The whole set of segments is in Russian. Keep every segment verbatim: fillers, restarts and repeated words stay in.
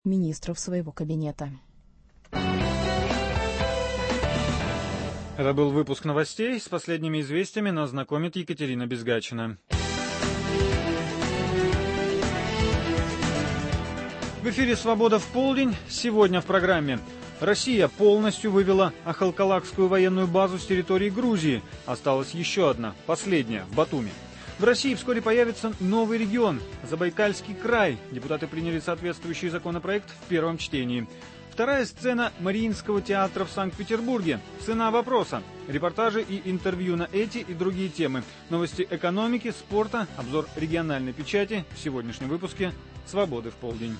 министров своего кабинета. Это был выпуск новостей. С последними известиями нас знакомит Екатерина Безгачина. В эфире «Свобода в полдень». Сегодня в программе. Россия полностью вывела Ахалкалакскую военную базу с территории Грузии. Осталась еще одна, последняя, в Батуми. В России вскоре появится новый регион – Забайкальский край. Депутаты приняли соответствующий законопроект в первом чтении. Вторая сцена Мариинского театра в Санкт-Петербурге. Цена вопроса. Репортажи и интервью на эти и другие темы. Новости экономики, спорта, обзор региональной печати. В сегодняшнем выпуске «Свободы в полдень».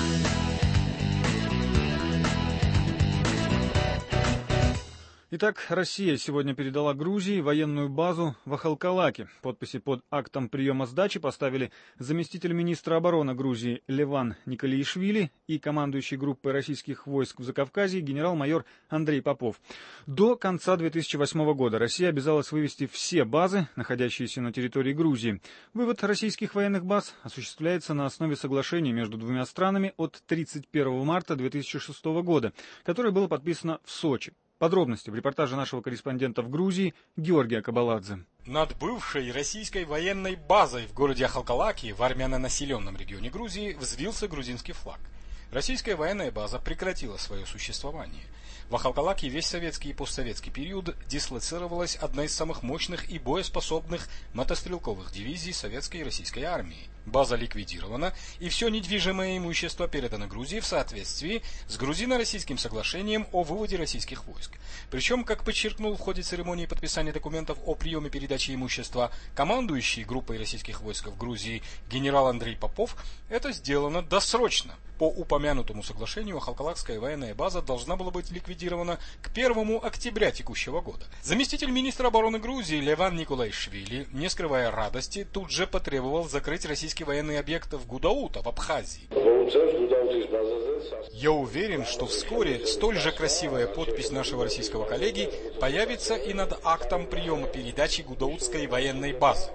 Итак, Россия сегодня передала Грузии военную базу в Ахалкалаке. Подписи под актом приема сдачи поставили заместитель министра обороны Грузии Леван Николиишвили и командующий группой российских войск в Закавказье генерал-майор Андрей Попов. До конца две тысячи восьмого года Россия обязалась вывести все базы, находящиеся на территории Грузии. Вывод российских военных баз осуществляется на основе соглашения между двумя странами от тридцать первого марта две тысячи шестого года, которое было подписано в Сочи. Подробности в репортаже нашего корреспондента в Грузии Георгия Кабаладзе. Над бывшей российской военной базой в городе Ахалкалаки в армянонаселенном регионе Грузии взвился грузинский флаг. Российская военная база прекратила свое существование. В Ахалкалаке весь советский и постсоветский период дислоцировалась одна из самых мощных и боеспособных мотострелковых дивизий советской и российской армии. База ликвидирована, и все недвижимое имущество передано Грузии в соответствии с грузино-российским соглашением о выводе российских войск. Причем, как подчеркнул в ходе церемонии подписания документов о приеме передачи имущества командующий группой российских войск в Грузии генерал Андрей Попов, это сделано досрочно. По упомянутому соглашению Ахалкалакская военная база должна была быть ликвидирована к первому октября текущего года. Заместитель министра обороны Грузии Леван Николиишвили, не скрывая радости, тут же потребовал закрыть российский военный объект в Гудаута, в Абхазии. Я уверен, что вскоре столь же красивая подпись нашего российского коллеги появится и над актом приема передачи Гудаутской военной базы.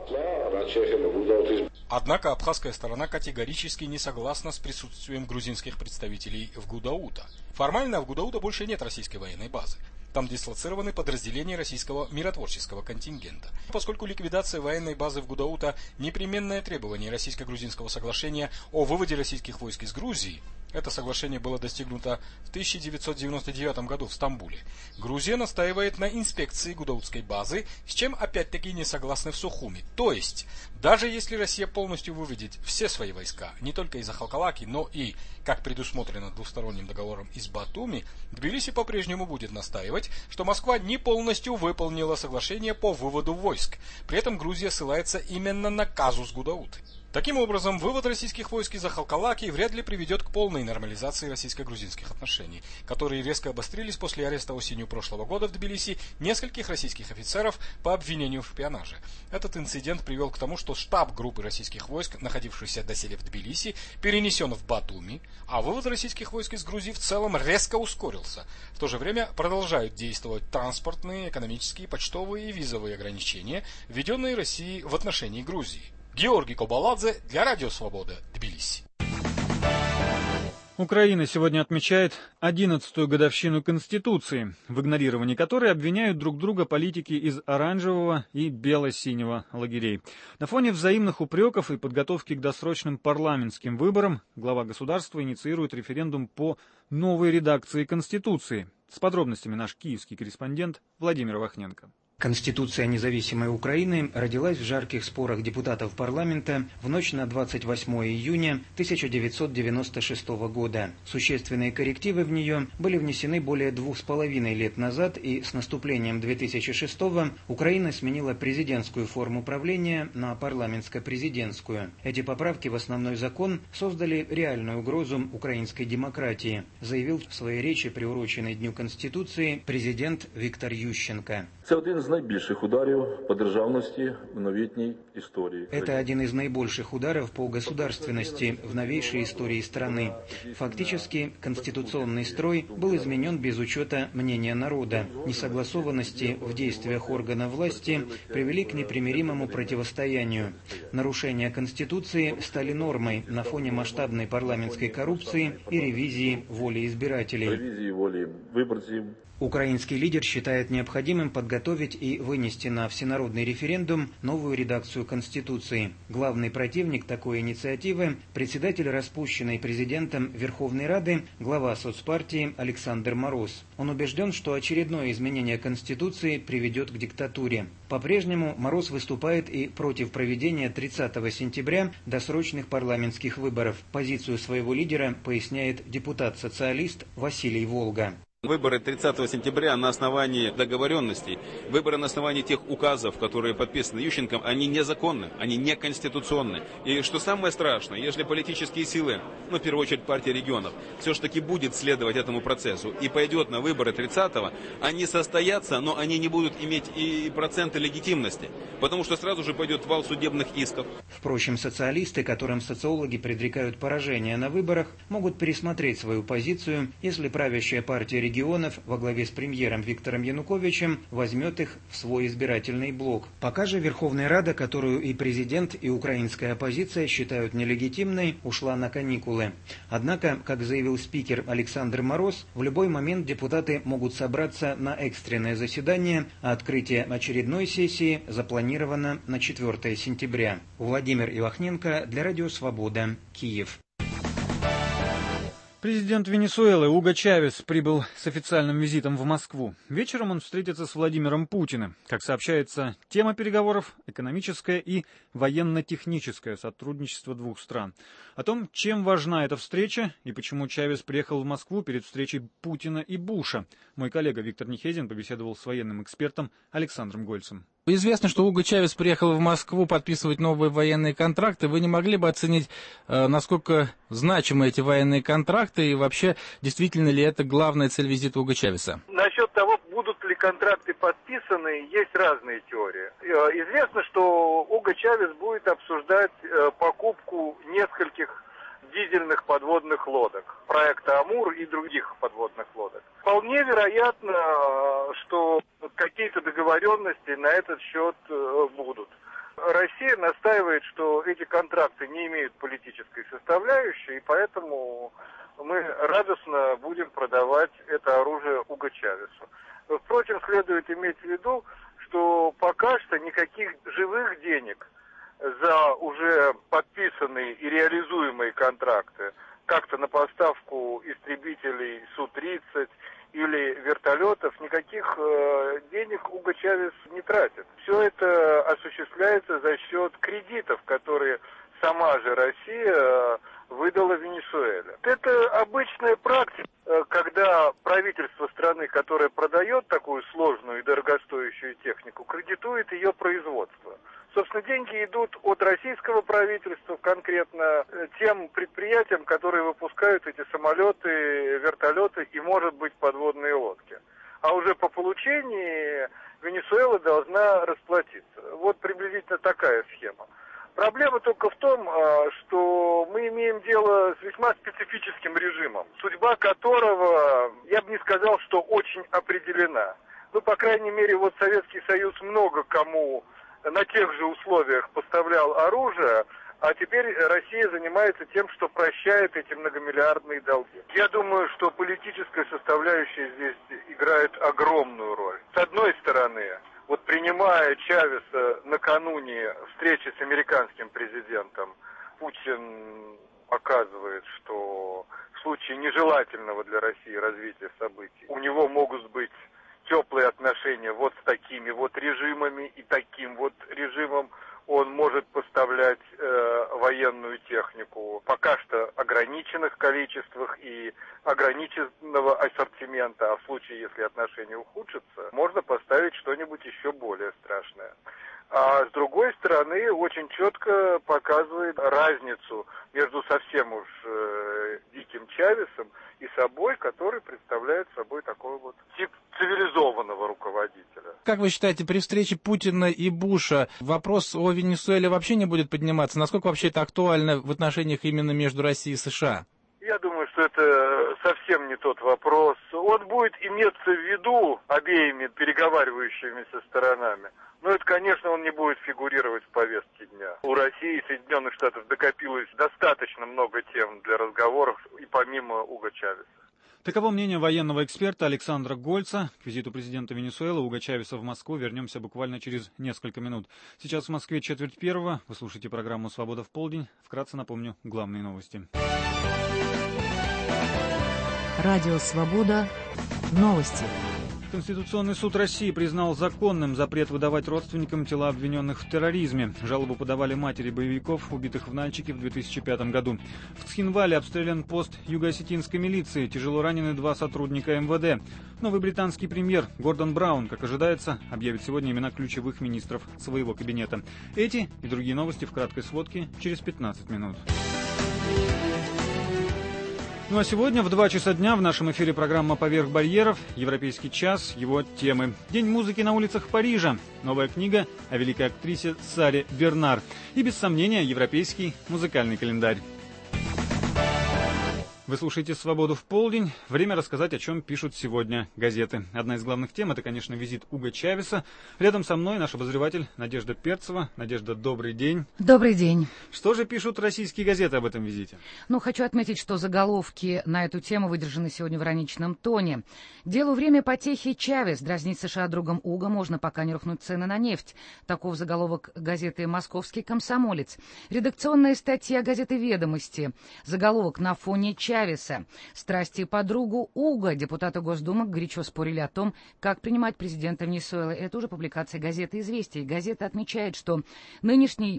Однако абхазская сторона категорически не согласна с присутствием грузинских представителей в Гудаута. Формально в Гудаута больше нет российской военной базы. Там дислоцированы подразделения российского миротворческого контингента. Поскольку ликвидация военной базы в Гудаута – непременное требование российско-грузинского соглашения о выводе российских войск из Грузии, это соглашение было достигнуто в тысяча девятьсот девяносто девятом году в Стамбуле, Грузия настаивает на инспекции гудаутской базы, с чем опять-таки не согласны в Сухуми. То есть, даже если Россия полностью выведет все свои войска, не только из Ахалкалаки, но и, как предусмотрено двусторонним договором, из Батуми, Тбилиси по-прежнему будет настаивать, что Москва не полностью выполнила соглашение по выводу войск. При этом Грузия ссылается именно на казус Гудауты. Таким образом, вывод российских войск из Ахалкалаки вряд ли приведет к полной нормализации российско-грузинских отношений, которые резко обострились после ареста осенью прошлого года в Тбилиси нескольких российских офицеров по обвинению в шпионаже. Этот инцидент привел к тому, что штаб группы российских войск, находившийся доселе в Тбилиси, перенесен в Батуми, а вывод российских войск из Грузии в целом резко ускорился. В то же время продолжают действовать транспортные, экономические, почтовые и визовые ограничения, введенные Россией в отношении Грузии. Георгий Кабаладзе для Радио Свобода, Тбилиси. Украина сегодня отмечает одиннадцатую годовщину Конституции, в игнорировании которой обвиняют друг друга политики из оранжевого и бело-синего лагерей. На фоне взаимных упреков и подготовки к досрочным парламентским выборам глава государства инициирует референдум по новой редакции Конституции. С подробностями наш киевский корреспондент Владимир Вахненко. Конституция независимой Украины родилась в жарких спорах депутатов парламента в ночь на двадцать восьмое июня тысяча девятьсот девяносто шестого года. Существенные коррективы в нее были внесены более двух с половиной лет назад, и с наступлением две тысячи шестого Украина сменила президентскую форму правления на парламентско-президентскую. Эти поправки в основной закон создали реальную угрозу украинской демократии, заявил в своей речи, приуроченной Дню Конституции, президент Виктор Ющенко. Это один з найбільших ударів по державності в новітній истории. Это один из наибольших ударов по государственности в новейшей истории страны. Фактически, конституционный строй был изменен без учета мнения народа. Несогласованности в действиях органов власти привели к непримиримому противостоянию. Нарушения Конституции стали нормой на фоне масштабной парламентской коррупции и ревизии воли избирателей. Ревизии воли выборцев. Украинский лидер считает необходимым подготовить и вынести на всенародный референдум новую редакцию Конституции. Главный противник такой инициативы – председатель распущенной президентом Верховной Рады, глава соцпартии Александр Мороз. Он убежден, что очередное изменение Конституции приведет к диктатуре. По-прежнему Мороз выступает и против проведения тридцатого сентября досрочных парламентских выборов. Позицию своего лидера поясняет депутат-социалист Василий Волга. Выборы тридцатого сентября на основании договоренностей, выборы на основании тех указов, которые подписаны Ющенком, они незаконны, они неконституционны. И что самое страшное, если политические силы, ну в первую очередь партия регионов, все же таки будет следовать этому процессу и пойдет на выборы тридцатого, они состоятся, но они не будут иметь и проценты легитимности, потому что сразу же пойдет вал судебных исков. Впрочем, социалисты, которым социологи предрекают поражение на выборах, могут пересмотреть свою позицию, если правящая партия регионов регионов во главе с премьером Виктором Януковичем возьмет их в свой избирательный блок. Пока же Верховная Рада, которую и президент, и украинская оппозиция считают нелегитимной, ушла на каникулы. Однако, как заявил спикер Александр Мороз, в любой момент депутаты могут собраться на экстренное заседание, а открытие очередной сессии запланировано на четвёртое сентября. Владимир Ивахненко для Радио Свобода, Киев. Президент Венесуэлы Уго Чавес прибыл с официальным визитом в Москву. Вечером он встретится с Владимиром Путиным. Как сообщается, тема переговоров – экономическое и военно-техническое сотрудничество двух стран. О том, чем важна эта встреча и почему Чавес приехал в Москву перед встречей Путина и Буша, мой коллега Виктор Нехезин побеседовал с военным экспертом Александром Гольцем. Известно, что Уго Чавес приехал в Москву подписывать новые военные контракты. Вы не могли бы оценить, насколько значимы эти военные контракты и вообще, действительно ли это главная цель визита Уго Чавеса? Насчет того, будут ли контракты подписаны, есть разные теории. Известно, что Уго Чавес будет обсуждать покупку нескольких дизельных подводных лодок, проекта «Амур» и других подводных лодок. Вполне вероятно, что какие-то договоренности на этот счет будут. Россия настаивает, что эти контракты не имеют политической составляющей, и поэтому мы радостно будем продавать это оружие Уго Чавесу. Впрочем, следует иметь в виду, что пока что никаких живых денег за уже подписанные и реализуемые контракты, как-то на поставку истребителей Су тридцать или вертолетов, никаких э, денег Уго Чавес не тратит. Все это осуществляется за счет кредитов, которые сама же Россия выдала Венесуэле. Это обычная практика, когда правительство страны, которое продает такую сложную и дорогостоящую технику, кредитует ее производство. Собственно, деньги идут от российского правительства конкретно тем предприятиям, которые выпускают эти самолеты, вертолеты и, может быть, подводные лодки. А уже по получении Венесуэла должна расплатиться. Вот приблизительно такая схема. Проблема только в том, что мы имеем дело с весьма специфическим режимом, судьба которого, я бы не сказал, что очень определена. Ну, по крайней мере, вот Советский Союз много кому на тех же условиях поставлял оружие, а теперь Россия занимается тем, что прощает эти многомиллиардные долги. Я думаю, что политическая составляющая здесь играет огромную роль. С одной стороны, вот принимая Чавеса накануне встречи с американским президентом, Путин показывает, что в случае нежелательного для России развития событий у него могут быть теплые отношения вот с такими вот режимами, и таким вот режимом он может поставлять э, военную технику пока что ограниченных количествах и ограниченного ассортимента, а в случае, если отношения ухудшатся, можно поставить что-нибудь еще более страшное. А с другой стороны, очень четко показывает разницу между совсем уж э, диким Чавесом и собой, который представляет собой такой вот тип цивилизованного руководителя. Как вы считаете, при встрече Путина и Буша вопрос о Венесуэле вообще не будет подниматься? Насколько вообще это актуально в отношениях именно между Россией и США? Я думаю, что это совсем не тот вопрос. Он будет иметься в виду обеими переговаривающимися сторонами. Но это, конечно, он не будет фигурировать в повестке дня. У России и Соединенных Штатов накопилось достаточно много тем для разговоров и помимо Уго Чавеса. Таково мнение военного эксперта Александра Гольца. К визиту президента Венесуэлы Уго Чавеса в Москву вернемся буквально через несколько минут. Сейчас в Москве четверть первого. Вы слушаете программу «Свобода в полдень». Вкратце напомню главные новости. Радио «Свобода». Новости. Конституционный суд России признал законным запрет выдавать родственникам тела обвиненных в терроризме. Жалобу подавали матери боевиков, убитых в Нальчике в две тысячи пятом году. В Цхинвале обстрелян пост юго-осетинской милиции. Тяжело ранены два сотрудника эм вэ дэ. Новый британский премьер Гордон Браун, как ожидается, объявит сегодня имена ключевых министров своего кабинета. Эти и другие новости в краткой сводке через пятнадцать минут. Ну а сегодня в два часа дня в нашем эфире программа «Поверх барьеров», «Европейский час», его темы. День музыки на улицах Парижа, новая книга о великой актрисе Саре Бернар и, без сомнения, европейский музыкальный календарь. Вы слушаете «Свободу в полдень». Время рассказать, о чем пишут сегодня газеты. Одна из главных тем – это, конечно, визит Уго Чавеса. Рядом со мной наш обозреватель Надежда Перцева. Надежда, добрый день. Добрый день. Что же пишут российские газеты об этом визите? Ну, хочу отметить, что заголовки на эту тему выдержаны сегодня в ироничном тоне. «Делу время потехи Чавес. Дразнить США другом Уго можно, пока не рухнут цены на нефть». Таков заголовок газеты «Московский комсомолец». Редакционная статья газеты «Ведомости». Заголовок «На фоне Чавеса». Чавеса. Страсти по другу Уго. Депутаты Госдумы горячо спорили о том, как принимать президента Венесуэлы. Это уже публикация газеты «Известия». Газета отмечает, что нынешний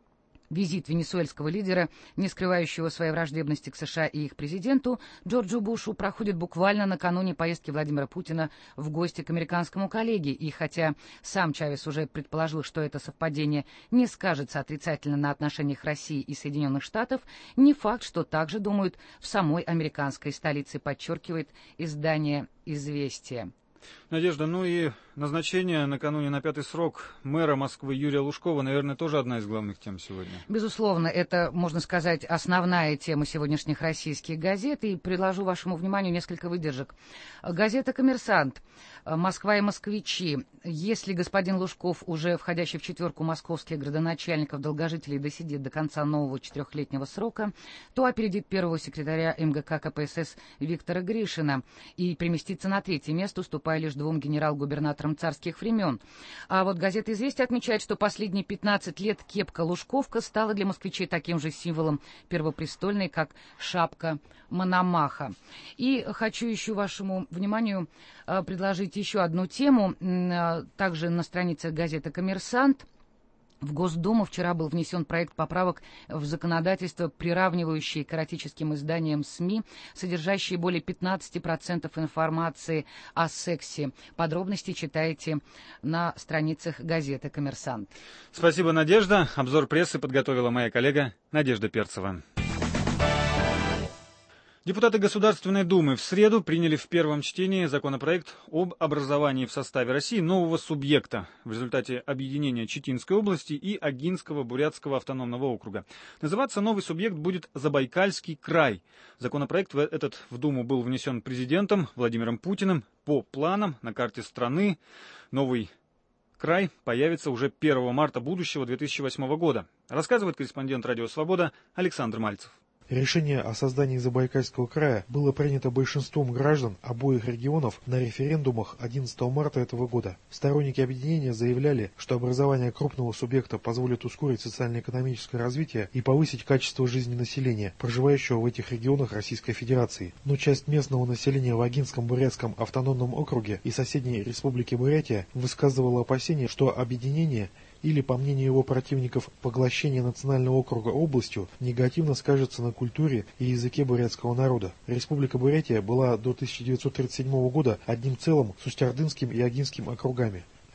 визит венесуэльского лидера, не скрывающего своей враждебности к США и их президенту Джорджу Бушу, проходит буквально накануне поездки Владимира Путина в гости к американскому коллеге. И хотя сам Чавес уже предположил, что это совпадение не скажется отрицательно на отношениях России и Соединенных Штатов, не факт, что так же думают в самой американской столице, подчеркивает издание «Известия». Надежда, ну и назначение накануне на пятый срок мэра Москвы Юрия Лужкова, наверное, тоже одна из главных тем сегодня. Безусловно, это, можно сказать, основная тема сегодняшних российских газет. И предложу вашему вниманию несколько выдержек. Газета «Коммерсант», «Москва и москвичи». Если господин Лужков, уже входящий в четверку московских градоначальников, долгожителей, досидит до конца нового четырехлетнего срока, то опередит первого секретаря эм гэ ка ка пэ эс эс Виктора Гришина и переместится на третье место, уступая лишь двум генерал-губернаторам царских времен. А вот газета «Известия» отмечает, что последние пятнадцать лет кепка-лужковка стала для москвичей таким же символом первопрестольной, как шапка Мономаха. И хочу еще вашему вниманию предложить еще одну тему. Также на странице газеты «Коммерсант». В Госдуму вчера был внесен проект поправок в законодательство, приравнивающий к эротическим изданиям СМИ, содержащие более пятнадцать процентов информации о сексе. Подробности читайте на страницах газеты «Коммерсант». Спасибо, Надежда. Обзор прессы подготовила моя коллега Надежда Перцева. Депутаты Государственной Думы в среду приняли в первом чтении законопроект об образовании в составе России нового субъекта в результате объединения Читинской области и Агинского Бурятского автономного округа. Называться новый субъект будет Забайкальский край. Законопроект этот в Думу был внесен президентом Владимиром Путиным. По планам на карте страны новый край появится уже первого марта будущего две тысячи восьмого года. Рассказывает корреспондент «Радио Свобода» Александр Мальцев. Решение о создании Забайкальского края было принято большинством граждан обоих регионов на референдумах одиннадцатого марта этого года. Сторонники объединения заявляли, что образование крупного субъекта позволит ускорить социально-экономическое развитие и повысить качество жизни населения, проживающего в этих регионах Российской Федерации. Но часть местного населения в Агинском Бурятском автономном округе и соседней республике Бурятия высказывала опасения, что объединение или, по мнению его противников, поглощение национального округа областью негативно скажется на культуре и языке бурятского народа. Республика Бурятия была до тысяча девятьсот тридцать седьмого года одним целым с Устюрдынским и Агинским округами.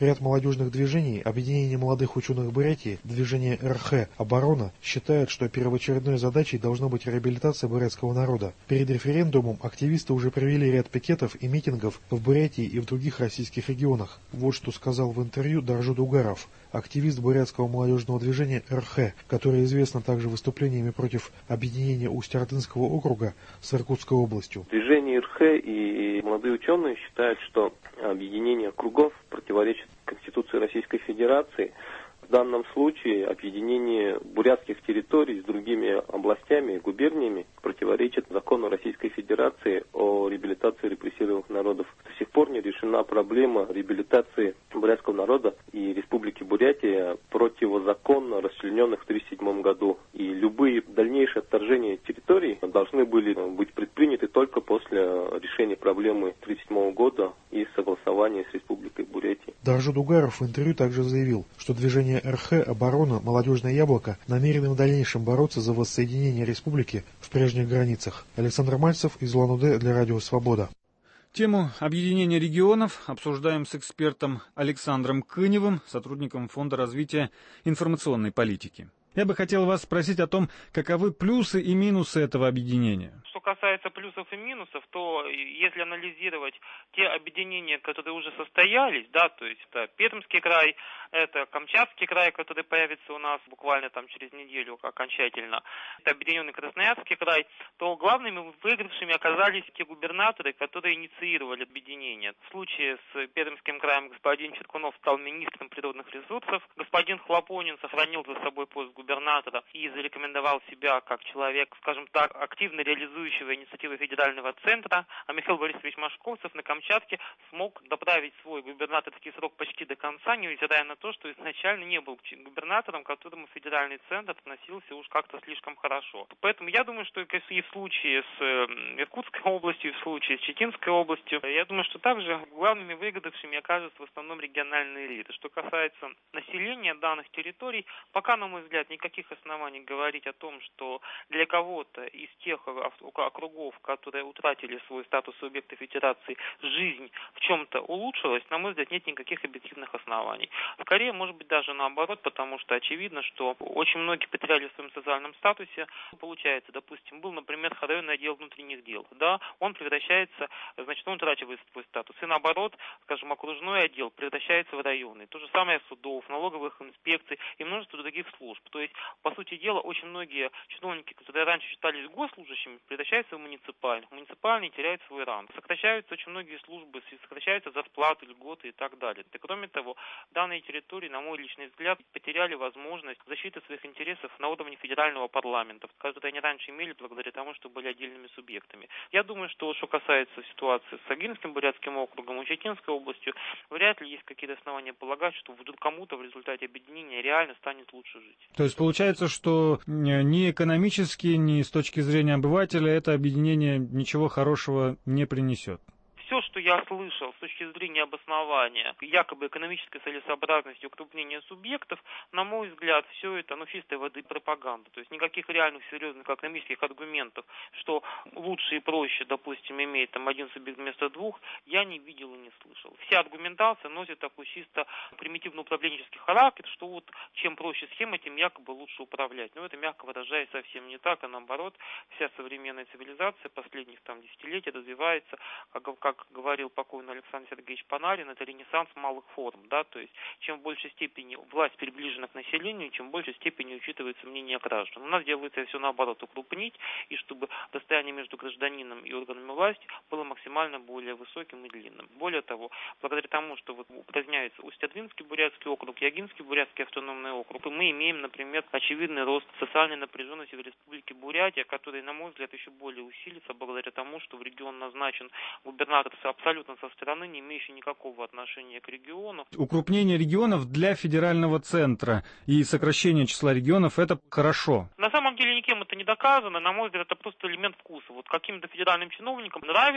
Ряд молодежных движений, объединение молодых ученых Бурятии, движение эр ха «Оборона» считают, что первоочередной задачей должна быть реабилитация бурятского народа. Перед референдумом активисты уже провели ряд пикетов и митингов в Бурятии и в других российских регионах. Вот что сказал в интервью Даржуд Угаров, активист бурятского молодежного движения эр ха, который известен также выступлениями против объединения Усть-Ордынского округа с Иркутской областью. Движение эр ха и молодые ученые считают, что объединение округов противоречит Конституции Российской Федерации. В данном случае объединение бурятских территорий с другими областями и губерниями противоречит закону Российской Федерации о реабилитации репрессированных народов. До сих пор не решена проблема реабилитации бурятского народа и Республики Бурятия противозаконно расчлененных в тысяча девятьсот тридцать седьмом году. И любые дальнейшие отторжения территорий должны были быть предприняты только после решения проблемы тысяча девятьсот тридцать седьмого года и согласования с Республикой Бурятия. Даржуд Угаров в интервью также заявил, что движение эр ха «Оборона», «Молодежное яблоко» намерены в дальнейшем бороться за воссоединение республики в прежних границах. Александр Мальцев из Улан-Удэ для Радио Свобода. Тему объединения регионов обсуждаем с экспертом Александром Кыневым, сотрудником Фонда развития информационной политики. Я бы хотел вас спросить о том, каковы плюсы и минусы этого объединения. Что касается плюсов и минусов, то если анализировать те объединения, которые уже состоялись, да, то есть это Пермский край, это Камчатский край, который появится у нас буквально там через неделю окончательно, это объединенный Красноярский край, то главными выигравшими оказались те губернаторы, которые инициировали объединение. В случае с Пермским краем господин Черкунов стал министром природных ресурсов, господин Хлопонин сохранил за собой пост губернатора и зарекомендовал себя как человек, скажем так, активно реализующего инициативы федерального центра, а Михаил Борисович Машковцев на Камчатке смог доправить свой губернаторский срок почти до конца, невзирая на то, что изначально не был губернатором, к которому федеральный центр относился уж как-то слишком хорошо. Поэтому я думаю, что и в случае с Иркутской областью, и в случае с Читинской областью, я думаю, что также главными выигравшими окажутся в основном региональные элиты. Что касается населения данных территорий, пока, на мой взгляд, никаких оснований говорить о том, что для кого-то из тех округов, которые утратили свой статус субъекта федерации, жизнь в чем-то улучшилась, на мой взгляд, нет никаких объективных оснований. Скорее, может быть, даже наоборот, потому что очевидно, что очень многие потеряли в своем социальном статусе. Получается, допустим, был, например, районный отдел внутренних дел, да, он превращается, значит, он утрачивает свой статус. И наоборот, скажем, окружной отдел превращается в районный. То же самое судов, налоговых инспекций и множество других служб. То есть, по сути дела, очень многие чиновники, которые раньше считались госслужащими, превращаются в муниципальных. Муниципальные теряют свой ранг. Сокращаются очень многие службы, сокращаются зарплаты, льготы и так далее. И кроме того, данные территории, на мой личный взгляд, потеряли возможность защиты своих интересов на уровне федерального парламента, которые они раньше имели благодаря тому, что были отдельными субъектами. Я думаю, что что касается ситуации с Агинским бурятским округом и Читинской областью, вряд ли есть какие-то основания полагать, что вдруг кому-то в результате объединения реально станет лучше жить. То есть получается, что ни экономически, ни с точки зрения обывателя это объединение ничего хорошего не принесет? Все, что я слышал с точки зрения обоснования якобы экономической целесообразности укрупнения субъектов, на мой взгляд, все это, ну, чистой воды пропаганда. То есть никаких реальных серьезных экономических аргументов, что лучше и проще, допустим, иметь там один субъект вместо двух, я не видел и не слышал. Вся аргументация носит такой чисто примитивно-управленческий характер, что вот чем проще схема, тем якобы лучше управлять. Но это, мягко выражаясь, совсем не так, а наоборот, вся современная цивилизация последних там десятилетий развивается, как, как говорил покойный Александр Сергеевич Панарин, это ренессанс малых форм, да, то есть чем в большей степени власть приближена к населению, чем в большей степени учитывается мнение граждан. У нас делается все наоборот, укрупнить, и чтобы расстояние между гражданином и органами власти было максимально более высоким и длинным. Более того, благодаря тому, что вот упраздняется Усть-Ордынский бурятский округ, Ягинский бурятский автономный округ, и мы имеем, например, очевидный рост социальной напряженности в Республике Бурятия, который, на мой взгляд, еще более усилится благодаря тому, что в регион назначен губернатор абсолютно со стороны, не имеющий никакого отношения к региону. Укрупнение регионов для федерального центра и сокращение числа регионов — это хорошо. На самом деле никем это не доказано. На мой взгляд, это просто элемент вкуса. Вот каким-то федеральным чиновникам нравится гораздо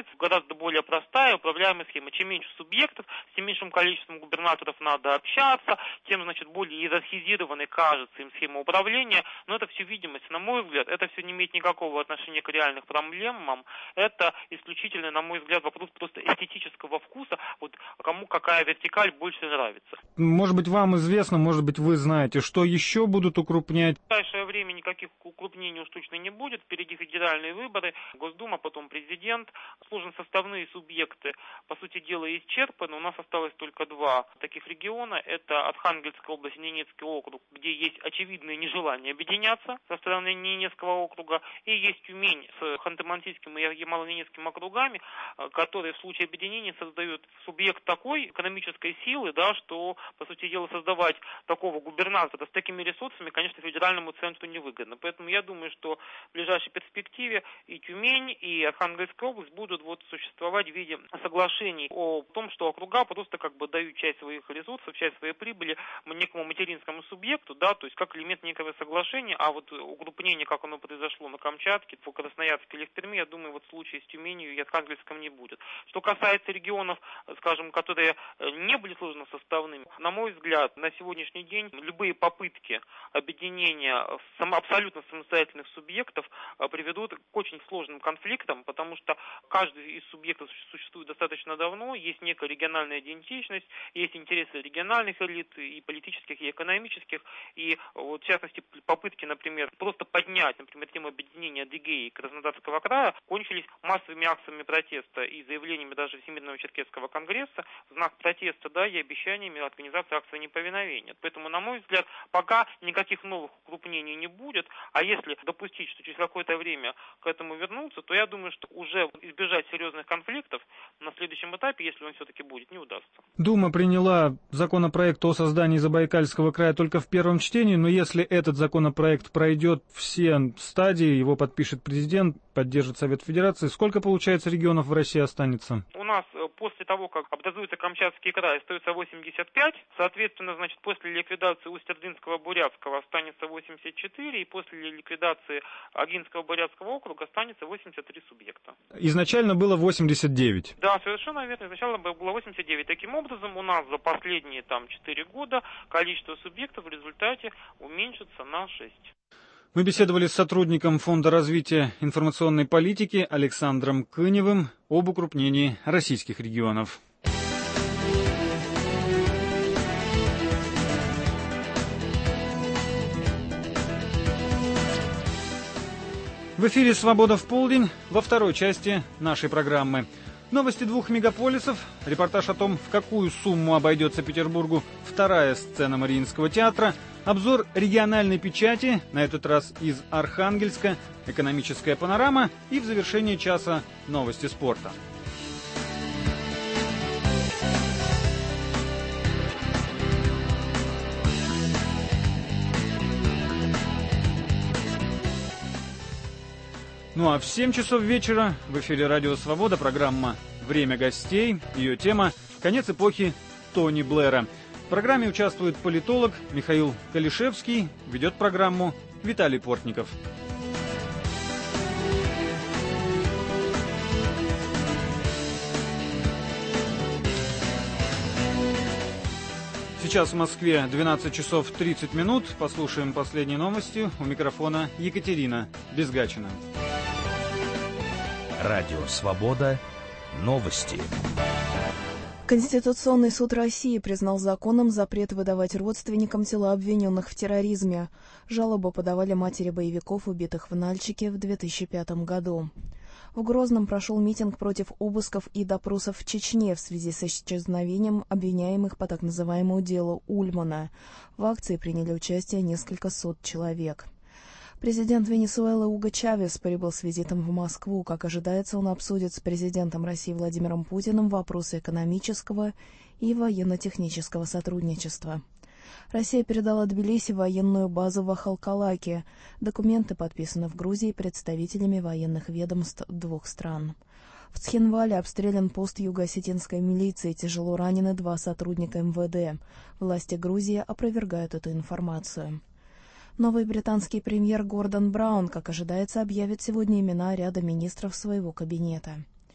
гораздо более простая управляемая схема. Чем меньше субъектов, с тем меньшим количеством губернаторов надо общаться, тем, значит, более иерархизированной кажется им схема управления. Но это все видимость, на мой взгляд, это все не имеет никакого отношения к реальным проблемам. Это исключительно, на мой взгляд, вопрос просто эстетического вкуса, вот кому какая вертикаль больше нравится. Может быть, вам известно, может быть, вы знаете, что еще будут укрупнять? В ближайшее время никаких укрупнений уж точно не будет. Впереди федеральные выборы, Госдума, потом президент. Сложносоставные субъекты, по сути дела, исчерпаны. У нас осталось только два таких региона. Это Архангельская область и Ненецкий округ, где есть очевидное нежелание объединяться со стороны Ненецкого округа. И есть Тюмень с Ханты-Мансийским и Ямало-Ненецким округами, которые в случае объединения создают субъект такой экономической силы, да, что, по сути дела, создавать такого губернатора с такими ресурсами, конечно, федеральному центру невыгодно. Поэтому я думаю, что в ближайшей перспективе и Тюмень, и Архангельская область будут вот существовать в виде соглашений о том, что округа просто как бы дают часть своих ресурсов, часть своей прибыли некому материнскому субъекту, да, то есть как элемент некого соглашения, а вот укрупнение, как оно произошло на Камчатке, в Красноярске или в Перми, я думаю, вот в случае с Тюменью и Архангельском не будет. Что касается регионов, скажем, которые не были сложносоставными, на мой взгляд, на сегодняшний день любые попытки объединения абсолютно самостоятельных субъектов приведут к очень сложным конфликтам, потому что каждый из субъектов существует достаточно давно, есть некая региональная идентичность, есть интересы региональных элит, и политических, и экономических, и вот в частности попытки, например, просто поднять, например, тему объединения Адыгеи и Краснодарского края кончились массовыми акциями протеста и заявлениями даже Всемирного Черкесского конгресса в знак протеста, да, и обещаниями организации акции неповиновения. Поэтому, на мой взгляд, пока никаких новых укрупнений не будет, а если допустить, что через какое-то время к этому вернуться, то я думаю, что уже избежать серьезных конфликтов на следующем этапе, если он все-таки будет, не удастся. Дума приняла законопроект о создании Забайкальского края только в первом чтении, но если этот законопроект пройдет все стадии, его подпишет президент, поддержит Совет Федерации, сколько, получается, регионов в России останется? У нас после того, как образуется Камчатский край, остается восемьдесят пять, соответственно, значит, после ликвидации Усть-Ордынского, Бурятского останется восемьдесят четыре, и после ликвидации Агинского, Бурятского округа останется восемьдесят три субъекта. Изначально было восемьдесят девять. Да, совершенно верно. Изначально было восемьдесят девять. Таким образом, у нас за последние там четыре года количество субъектов в результате уменьшится на шесть. Мы беседовали с сотрудником Фонда развития информационной политики Александром Кыневым об укрупнении российских регионов. В эфире «Свобода в полдень» во второй части нашей программы. Новости двух мегаполисов, репортаж о том, в какую сумму обойдется Петербургу вторая сцена Мариинского театра, обзор региональной печати, на этот раз из Архангельска, экономическая панорама и в завершении часа новости спорта. Ну а в семь часов вечера в эфире «Радио Свобода» программа «Время гостей». Ее тема «Конец эпохи Тони Блэра». В программе участвует политолог Михаил Калишевский, ведет программу Виталий Портников. Сейчас в Москве двенадцать часов тридцать минут. Послушаем последние новости. У микрофона Екатерина Безгачина. Радио «Свобода». Новости. Конституционный суд России признал законом запрет выдавать родственникам тела обвиненных в терроризме. Жалобу подавали матери боевиков, убитых в Нальчике в две тысячи пятом году. В Грозном прошел митинг против обысков и допросов в Чечне в связи с исчезновением обвиняемых по так называемому делу Ульмана. В акции приняли участие несколько сот человек. Президент Венесуэлы Уго Чавес прибыл с визитом в Москву. Как ожидается, он обсудит с президентом России Владимиром Путиным вопросы экономического и военно-технического сотрудничества. Россия передала Тбилиси военную базу в Ахалкалаке. Документы подписаны в Грузии представителями военных ведомств двух стран. В Цхинвале обстрелян пост юго-осетинской милиции, тяжело ранены два сотрудника эм вэ дэ. Власти Грузии опровергают эту информацию. Новый британский премьер Гордон Браун, как ожидается, объявит сегодня имена ряда министров своего кабинета.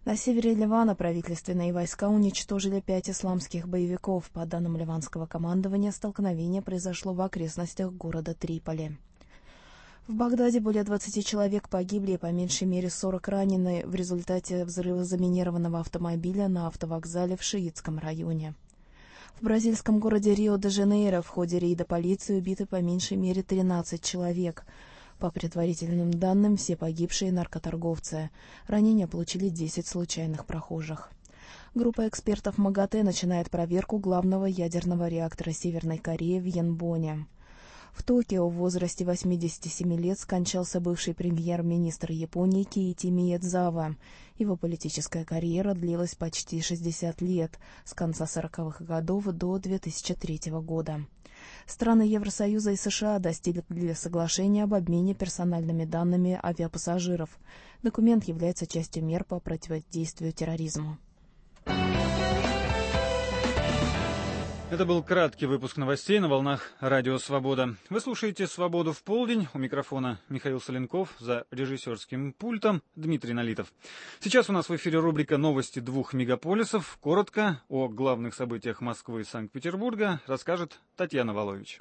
На севере Ливана правительственные войска уничтожили пять исламских боевиков. По данным ливанского командования, столкновение произошло в окрестностях города Триполи. В Багдаде более двадцати человек погибли и по меньшей мере сорок ранены в результате взрыва заминированного автомобиля на автовокзале в шиитском районе. В бразильском городе Рио-де-Жанейро в ходе рейда полиции убиты по меньшей мере тринадцать человек. По предварительным данным, все погибшие наркоторговцы. Ранения получили десять случайных прохожих. Группа экспертов МАГАТЭ начинает проверку главного ядерного реактора Северной Кореи в Янбоне. В Токио в возрасте восьмидесяти семи лет скончался бывший премьер-министр Японии Киити Миядзава. Его политическая карьера длилась почти шестьдесят лет, с конца сороковых годов до две тысячи третьего года. Страны Евросоюза и США достигли соглашения об обмене персональными данными авиапассажиров. Документ является частью мер по противодействию терроризму. Это был краткий выпуск новостей на волнах Радио Свобода. Вы слушаете «Свободу в полдень». У микрофона Михаил Соленков, за режиссерским пультом Дмитрий Налитов. Сейчас у нас в эфире рубрика «Новости двух мегаполисов». Коротко о главных событиях Москвы и Санкт-Петербурга расскажет Татьяна Волович.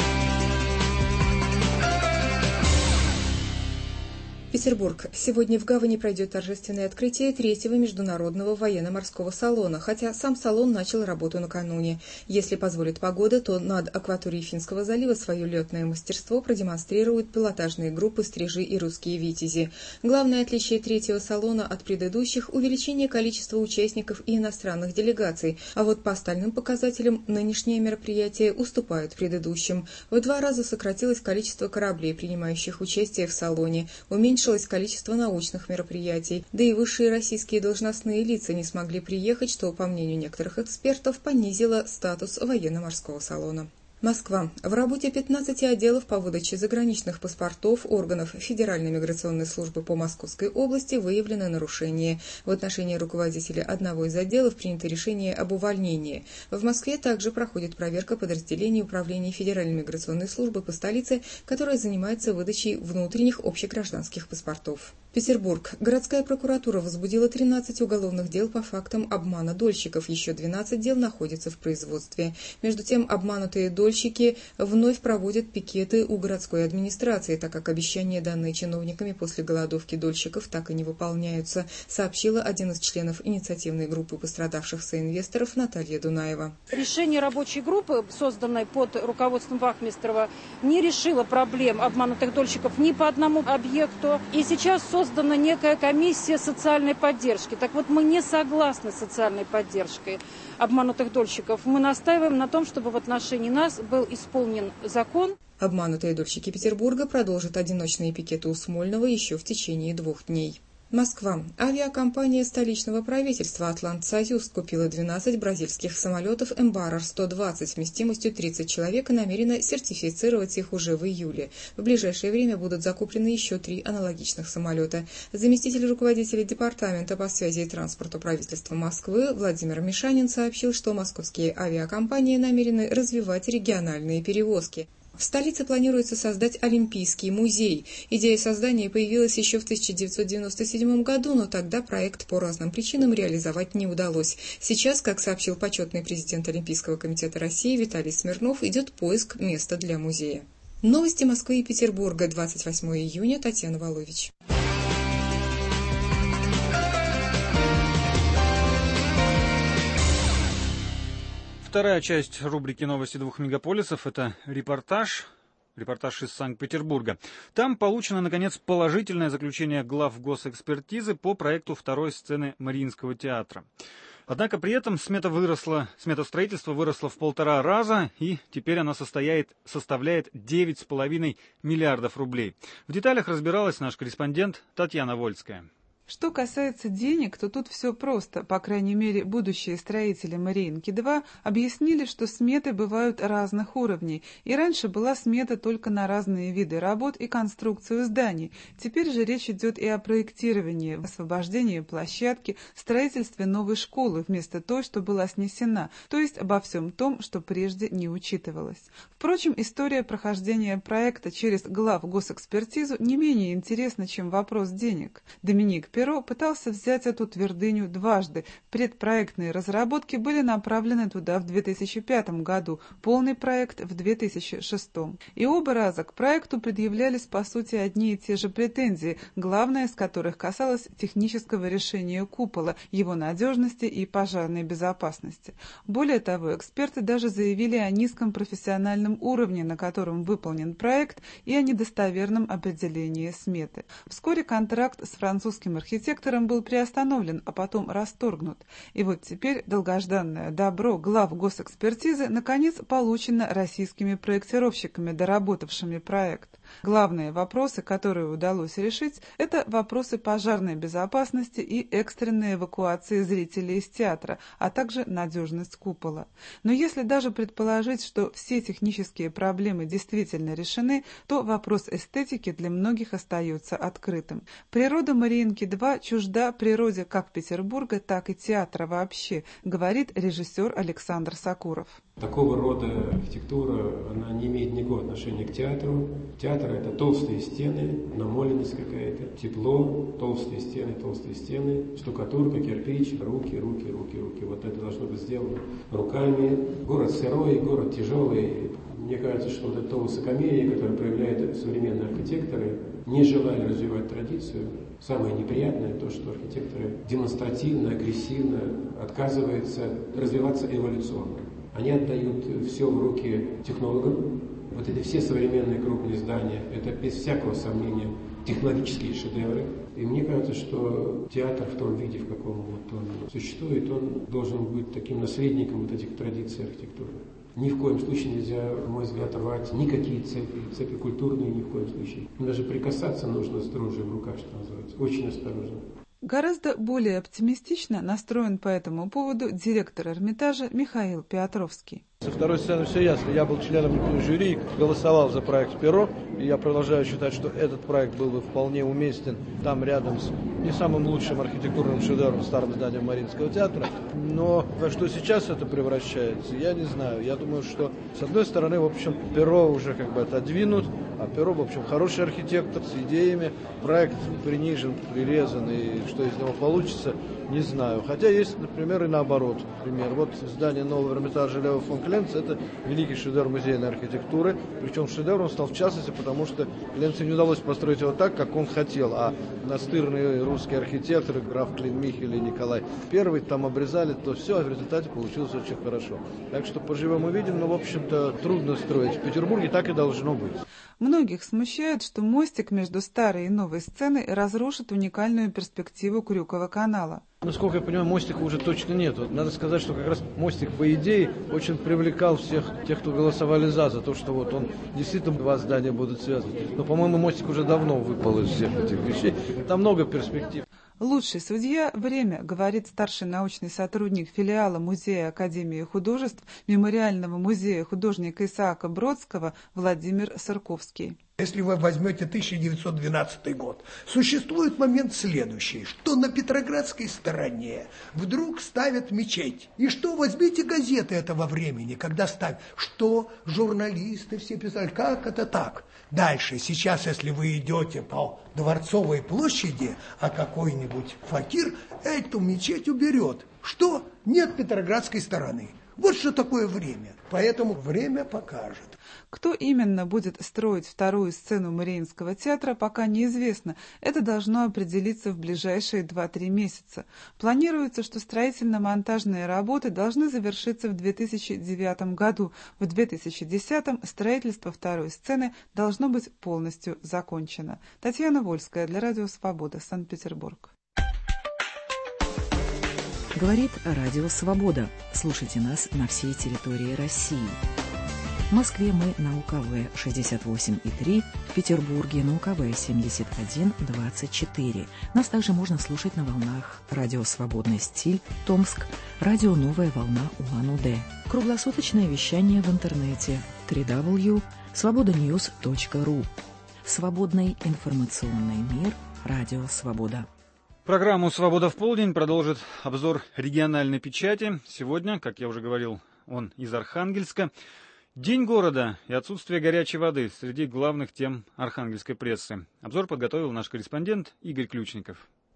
Петербург. Сегодня в Гавани пройдет торжественное открытие третьего международного военно-морского салона, хотя сам салон начал работу накануне. Если позволит погода, то над акваторией Финского залива свое летное мастерство продемонстрируют пилотажные группы «Стрижи» и «Русские витязи». Главное отличие третьего салона от предыдущих – увеличение количества участников и иностранных делегаций, а вот по остальным показателям нынешнее мероприятие уступает предыдущим. В два раза сократилось количество кораблей, принимающих участие в салоне, уменьшилось Уменьшилось количество научных мероприятий, да и высшие российские должностные лица не смогли приехать, что, по мнению некоторых экспертов, понизило статус военно-морского салона. Москва. В работе пятнадцати отделов по выдаче заграничных паспортов органов Федеральной миграционной службы по Московской области выявлено нарушение. В отношении руководителя одного из отделов принято решение об увольнении. В Москве также проходит проверка подразделений Управления Федеральной миграционной службы по столице, которая занимается выдачей внутренних общегражданских паспортов. Петербург. Городская прокуратура возбудила тринадцать уголовных дел по фактам обмана дольщиков. Еще двенадцать дел находятся в производстве. Между тем, обманутые дольщики вновь проводят пикеты у городской администрации, так как обещания, данные чиновниками после голодовки дольщиков, так и не выполняются, сообщила один из членов инициативной группы пострадавших соинвесторов Наталья Дунаева. Решение рабочей группы, созданной под руководством Вахмистрова, не решило проблем обманутых дольщиков ни по одному объекту. И сейчас создана некая комиссия социальной поддержки. Так вот, мы не согласны с социальной поддержкой обманутых дольщиков. Мы настаиваем на том, чтобы в отношении нас был исполнен закон. Обманутые дольщики Петербурга продолжат одиночные пикеты у Смольного еще в течение двух дней. Москва. Авиакомпания столичного правительства «Атлант-Союз» купила двенадцать бразильских самолетов Embraer сто двадцать вместимостью тридцать человек и намерена сертифицировать их уже в июле. В ближайшее время будут закуплены еще три аналогичных самолета. Заместитель руководителя Департамента по связи и транспорту правительства Москвы Владимир Мишанин сообщил, что московские авиакомпании намерены развивать региональные перевозки. В столице планируется создать Олимпийский музей. Идея создания появилась еще в тысяча девятьсот девяносто седьмом году, но тогда проект по разным причинам реализовать не удалось. Сейчас, как сообщил почетный президент Олимпийского комитета России Виталий Смирнов, идет поиск места для музея. Новости Москвы и Петербурга, двадцать восьмого июня, Татьяна Волович. Вторая часть рубрики «Новости двух мегаполисов» — это репортаж, репортаж из Санкт-Петербурга. Там получено, наконец, положительное заключение глав госэкспертизы по проекту второй сцены Мариинского театра. Однако при этом смета выросла, смета строительства выросла в полтора раза, и теперь она состоит, составляет девять с половиной миллиардов рублей. В деталях разбиралась наш корреспондент Татьяна Вольская. Что касается денег, то тут все просто. По крайней мере, будущие строители Мариинки-два объяснили, что сметы бывают разных уровней. И раньше была смета только на разные виды работ и конструкцию зданий. Теперь же речь идет и о проектировании, освобождении площадки, строительстве новой школы вместо той, что была снесена. То есть обо всем том, что прежде не учитывалось. Впрочем, история прохождения проекта через глав госэкспертизу не менее интересна, чем вопрос денег. Доминик «Перо» пытался взять эту твердыню дважды. Предпроектные разработки были направлены туда в две тысячи пятом году, полный проект в две тысячи шестом. И оба раза к проекту предъявлялись по сути одни и те же претензии, главная из которых касалась технического решения купола, его надежности и пожарной безопасности. Более того, эксперты даже заявили о низком профессиональном уровне, на котором выполнен проект, и о недостоверном определении сметы. Вскоре контракт с французским архитектором был приостановлен, а потом расторгнут. И вот теперь долгожданное добро глав госэкспертизы наконец получено российскими проектировщиками, доработавшими проект. Главные вопросы, которые удалось решить, это вопросы пожарной безопасности и экстренной эвакуации зрителей из театра, а также надежность купола. Но если даже предположить, что все технические проблемы действительно решены, то вопрос эстетики для многих остается открытым. Природа Мариинки-два чужда природе как Петербурга, так и театра вообще, говорит режиссер Александр Сакуров. Такого рода архитектура, она не имеет никакого отношения к театру. Театр — это толстые стены, намоленность какая-то, тепло, толстые стены, толстые стены, штукатурка, кирпич, руки, руки, руки, руки. Вот это должно быть сделано руками. Город сырой, город тяжелый. Мне кажется, что вот это то высокомерие, которое проявляют современные архитекторы, не желая развивать традицию. Самое неприятное то, что архитекторы демонстративно, агрессивно отказываются развиваться эволюционно. Они отдают все в руки технологам. Вот эти все современные крупные здания, это без всякого сомнения технологические шедевры. И мне кажется, что театр в том виде, в каком вот он существует, он должен быть таким наследником вот этих традиций архитектуры. Ни в коем случае нельзя, на мой взгляд, рвать никакие цепи, цепи культурные ни в коем случае. Даже прикасаться нужно с дрожжью в руках, что называется, очень осторожно. Гораздо более оптимистично настроен по этому поводу директор Эрмитажа Михаил Петровский. Со второй сцены все ясно. Я был членом жюри, голосовал за проект «Перо», и я продолжаю считать, что этот проект был бы вполне уместен там рядом с не самым лучшим архитектурным шедевром, старым зданием Мариинского театра. Но во что сейчас это превращается, я не знаю. Я думаю, что с одной стороны, в общем, «Перо» уже как бы отодвинут, а «Перо», в общем, хороший архитектор с идеями. Проект принижен, прирезан, и что из него получится, не знаю. Хотя есть, например, и наоборот. Например, вот здание нового Эрмитажа Лео фон Кленц — это великий шедевр музейной архитектуры. Причем шедевр он стал в частности, потому что Кленцу не удалось построить его так, как он хотел. А настырные русские архитекторы, граф Клейн-Михель и Николай Первый, там обрезали то все, а в результате получилось очень хорошо. Так что поживем увидим, но, в общем-то, трудно строить. В Петербурге так и должно быть. Многих смущает, что мостик между старой и новой сценой разрушит уникальную перспективу Крюкова канала. Насколько я понимаю, мостика уже точно нет. Вот надо сказать, что как раз мостик, по идее, очень привлекал всех тех, кто голосовали за, за то, что вот он действительно два здания будут связаны. Но, по-моему, мостик уже давно выпал из всех этих вещей. Там много перспектив. Лучший судья – время, говорит старший научный сотрудник филиала Музея Академии художеств Мемориального музея художника Исаака Бродского Владимир Сырковский. Если вы возьмете тысяча девятьсот двенадцатый год, существует момент следующий, что на Петроградской стороне вдруг ставят мечеть. И что, возьмите газеты этого времени, когда ставят, что журналисты все писали, как это так? Дальше, сейчас, если вы идете по Дворцовой площади, а какой-нибудь факир эту мечеть уберет. Что? Нет Петроградской стороны. Вот что такое время. Поэтому время покажет. Кто именно будет строить вторую сцену Мариинского театра, пока неизвестно. Это должно определиться в ближайшие два-три месяца. Планируется, что строительно-монтажные работы должны завершиться в две тысячи девятом году. В две тысячи десятом строительство второй сцены должно быть полностью закончено. Татьяна Вольская для Радио Свобода, Санкт-Петербург. Говорит Радио Свобода. Слушайте нас на всей территории России. В Москве мы на УКВ шестьдесят восемь и три, в Петербурге на УКВ семьдесят один двадцать четыре. Нас также можно слушать на волнах Радио Свободный стиль, Томск, Радио Новая волна Улан-Удэ. Круглосуточное вещание в интернете дабл ю дабл ю дабл ю точка свобода ньюс точка ру. Свободный информационный мир. Радио Свобода. Программу «Свобода в полдень» продолжит обзор региональной печати. Сегодня, как я уже говорил, он из Архангельска. День города и отсутствие горячей воды среди главных тем архангельской прессы. Обзор подготовил наш корреспондент Игорь Ключников.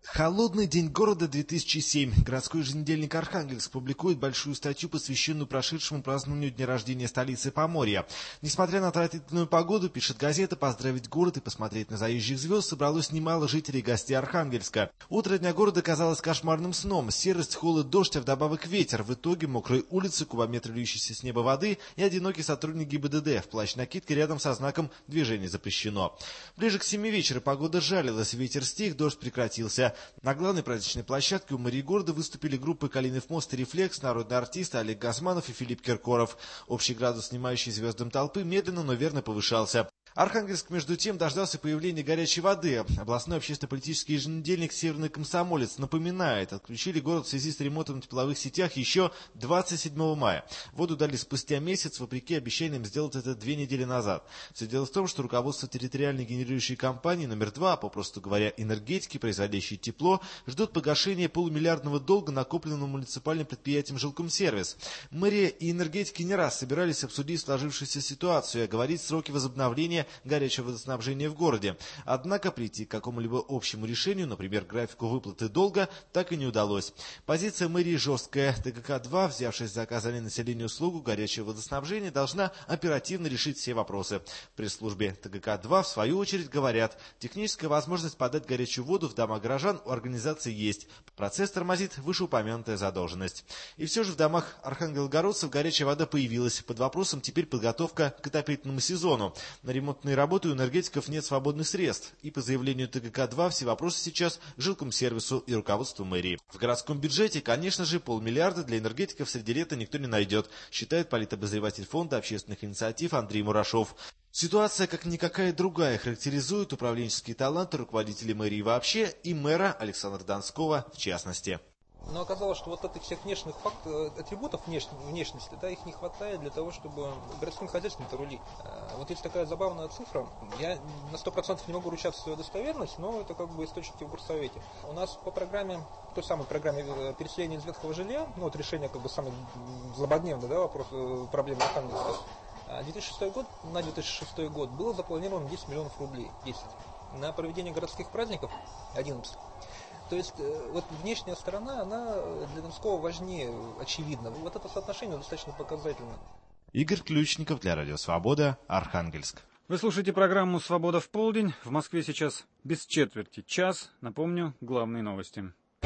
Холодный день города две тысячи семь. Городской еженедельник «Архангельск» публикует большую статью, посвященную прошедшему празднованию дня рождения столицы Поморья. Несмотря на отвратительную погоду, пишет газета, поздравить город и посмотреть на заезжих звезд собралось немало жителей и гостей Архангельска. Утро дня города казалось кошмарным сном. Серость, холод, дождь, а вдобавок ветер. В итоге мокрые улицы, кубометры льющейся с неба воды и одинокий сотрудник ГИБДД в плащ-накидке рядом со знаком «Движение запрещено». Ближе к семи вечера погода жалилась, ветер стих, дождь прекратился. На главной праздничной площадке у мэрии города выступили группы «Калинов мост» и «Рефлекс», народные артисты Олег Газманов и Филипп Киркоров. Общий градус снимающей звездам толпы медленно, но верно повышался. Архангельск, между тем, дождался появления горячей воды. Областной общественно-политический еженедельник «Северный комсомолец» напоминает, отключили город в связи с ремонтом на тепловых сетях еще двадцать седьмого мая. Воду дали спустя месяц, вопреки обещаниям сделать это две недели назад. Все дело в том, что руководство территориальной генерирующей компании номер два, попросту говоря, энергетики, производящие тепло, ждут погашения полумиллиардного долга, накопленного муниципальным предприятием «Жилкомсервис». Мэрия и энергетики не раз собирались обсудить сложившуюся ситуацию и оговорить сроки возобновления горячего водоснабжения в городе. Однако прийти к какому-либо общему решению, например, графику выплаты долга, так и не удалось. Позиция мэрии жесткая. ТГК-два, взявшись за оказание населению услугу горячего водоснабжения, должна оперативно решить все вопросы. В пресс-службе ТГК-два, в свою очередь, говорят, техническая возможность подать горячую воду в дома горожан у организации есть. Процесс тормозит вышеупомянутая задолженность. И все же в домах архангелогородцев горячая вода появилась. Под вопросом теперь подготовка к отопительному сезону. На ремонт работы у энергетиков нет свободных средств, и по заявлению ТГК-два все вопросы сейчас к жилкомсервису и руководству мэрии. В городском бюджете, конечно же, полмиллиарда для энергетиков среди лета никто не найдет, считает политобозреватель фонда общественных инициатив Андрей Мурашов. Ситуация, как никакая другая, характеризует управленческие таланты руководителей мэрии вообще и мэра Александра Донского в частности. Но оказалось, что вот этих всех внешних фактов, атрибутов внеш... внешности, да, их не хватает для того, чтобы городским хозяйством это рулить. Вот есть такая забавная цифра, я на сто процентов не могу ручаться в свою достоверность, но это как бы источники в горсовете. У нас по программе, той самой программе переселения из ветхого жилья, ну вот решение как бы самый злободневный, да, вопрос, проблемы Архангельска, две тысячи шестой год, на две тысячи шестой год было запланировано десять миллионов рублей, десять. На проведение городских праздников одиннадцать. То есть вот внешняя сторона, она для Донского важнее, очевидно. Вот это соотношение достаточно показательно. Игорь Ключников для Радио Свобода, Архангельск. Вы слушаете программу «Свобода в полдень». В Москве сейчас без четверти час. Напомню, главные новости.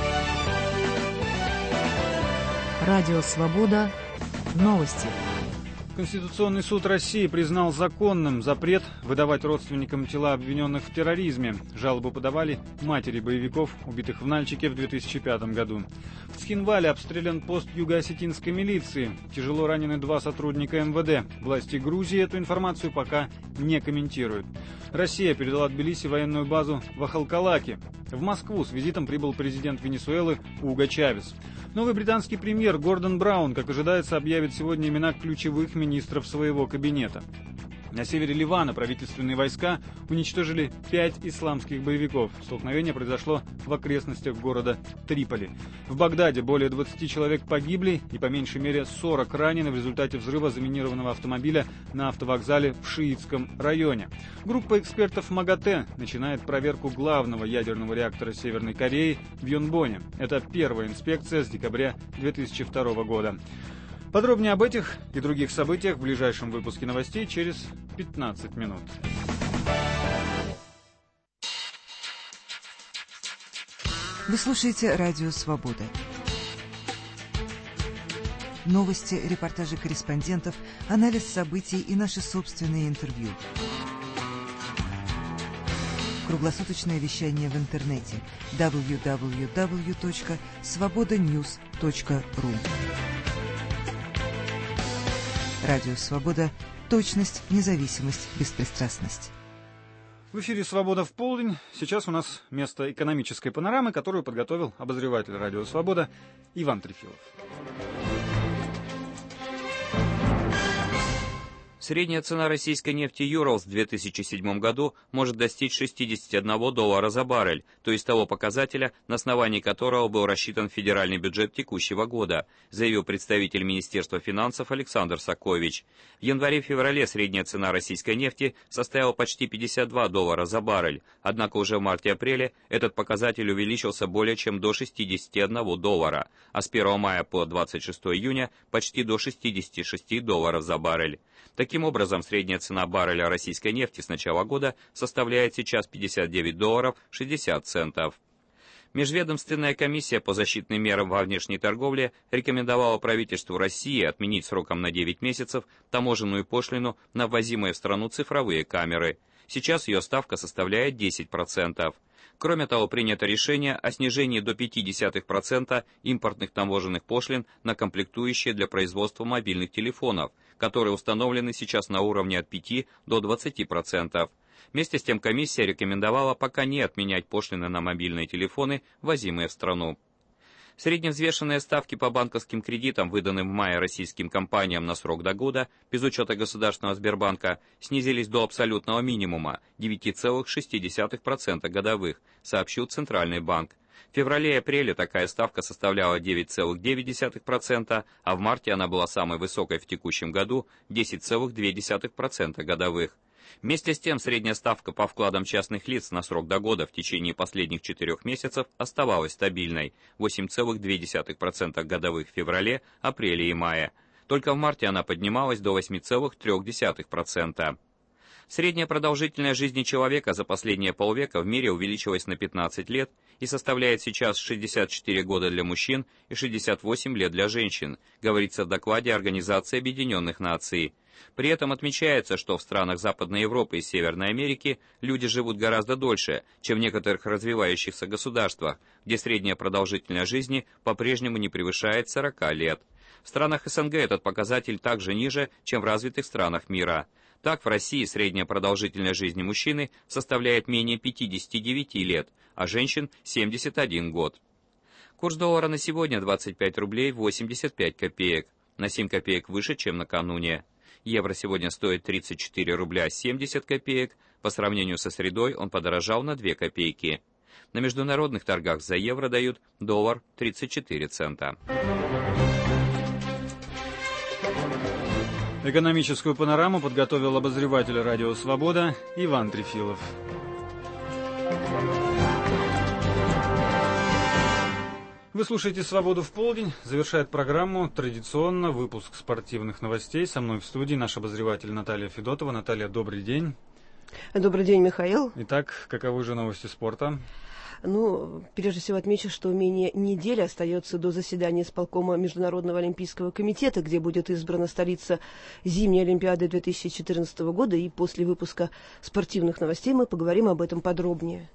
Радио Свобода. Новости. Конституционный суд России признал законным запрет выдавать родственникам тела обвиненных в терроризме. Жалобу подавали матери боевиков, убитых в Нальчике в две тысячи пятом году. В Цхинвале обстрелян пост юго-осетинской милиции. Тяжело ранены два сотрудника эм вэ дэ. Власти Грузии эту информацию пока не комментируют. Россия передала Тбилиси военную базу в Ахалкалаке. В Москву с визитом прибыл президент Венесуэлы Уго Чавес. Новый британский премьер Гордон Браун, как ожидается, объявит сегодня имена ключевых министров своего кабинета. На севере Ливана правительственные войска уничтожили пять исламских боевиков. Столкновение произошло в окрестностях города Триполи. В Багдаде более двадцати человек погибли и по меньшей мере сорок ранены в результате взрыва заминированного автомобиля на автовокзале в шиитском районе. Группа экспертов МАГАТЭ начинает проверку главного ядерного реактора Северной Кореи в Йонбоне. Это первая инспекция с декабря две тысячи второго года. Подробнее об этих и других событиях в ближайшем выпуске новостей через пятнадцать минут. Вы слушаете Радио Свобода. Новости, репортажи корреспондентов, анализ событий и наши собственные интервью. Круглосуточное вещание в интернете дабл ю дабл ю дабл ю точка свобода ньюс точка ру. Радио Свобода. Точность, независимость, беспристрастность. В эфире «Свобода в полдень». Сейчас у нас место экономической панорамы, которую подготовил обозреватель Радио Свобода Иван Трефилов. Средняя цена российской нефти Urals в две тысячи седьмом году может достичь шестидесяти одного доллара за баррель, то есть того показателя, на основании которого был рассчитан федеральный бюджет текущего года, заявил представитель Министерства финансов Александр Сакович. В январе-феврале средняя цена российской нефти составила почти пятьдесят два доллара за баррель, однако уже в марте-апреле этот показатель увеличился более чем до шестидесяти одного доллара, а с первого мая по двадцать шестое июня почти до шестидесяти шести долларов за баррель. Таким образом, средняя цена барреля российской нефти с начала года составляет сейчас пятьдесят девять долларов шестьдесят центов. Межведомственная комиссия по защитным мерам во внешней торговле рекомендовала правительству России отменить сроком на девять месяцев таможенную пошлину на ввозимые в страну цифровые камеры. Сейчас ее ставка составляет десять процентов. Кроме того, принято решение о снижении до пяти десятых процента импортных таможенных пошлин на комплектующие для производства мобильных телефонов, которые установлены сейчас на уровне от пяти до двадцати процентов. Вместе с тем комиссия рекомендовала пока не отменять пошлины на мобильные телефоны, ввозимые в страну. Средневзвешенные ставки по банковским кредитам, выданным в мае российским компаниям на срок до года, без учета Государственного Сбербанка, снизились до абсолютного минимума – девять целых шесть десятых процента годовых, сообщил Центральный банк. В феврале и апреле такая ставка составляла девять целых девять десятых процента, а в марте она была самой высокой в текущем году – десять целых две десятых процента годовых. Вместе с тем, средняя ставка по вкладам частных лиц на срок до года в течение последних четырех месяцев оставалась стабильной – восемь целых две десятых процента годовых в феврале, апреле и мае. Только в марте она поднималась до восемь целых три десятых процента. Средняя продолжительность жизни человека за последние полвека в мире увеличилась на пятнадцать лет и составляет сейчас шестьдесят четыре года для мужчин и шестьдесят восемь лет для женщин, говорится в докладе Организации Объединенных Наций. При этом отмечается, что в странах Западной Европы и Северной Америки люди живут гораздо дольше, чем в некоторых развивающихся государствах, где средняя продолжительность жизни по-прежнему не превышает сорока лет. В странах СНГ этот показатель также ниже, чем в развитых странах мира. Так, в России средняя продолжительность жизни мужчины составляет менее пятидесяти девяти лет, а женщин – семьдесят один год. Курс доллара на сегодня двадцать пять рублей восемьдесят пять копеек, на семь копеек выше, чем накануне. Евро сегодня стоит тридцать четыре рубля семьдесят копеек, по сравнению со средой он подорожал на две копейки. На международных торгах за евро дают доллар тридцать четыре цента. Экономическую панораму подготовил обозреватель «Радио Свобода» Иван Трефилов. Вы слушаете «Свободу в полдень». Завершает программу традиционно выпуск спортивных новостей. Со мной в студии наш обозреватель Наталья Федотова. Наталья, добрый день. Добрый день, Михаил. Итак, каковы же новости спорта? Ну, прежде всего отмечу, что менее недели остается до заседания исполкома Международного олимпийского комитета, где будет избрана столица зимней Олимпиады две тысячи четырнадцатого года, и после выпуска спортивных новостей мы поговорим об этом подробнее.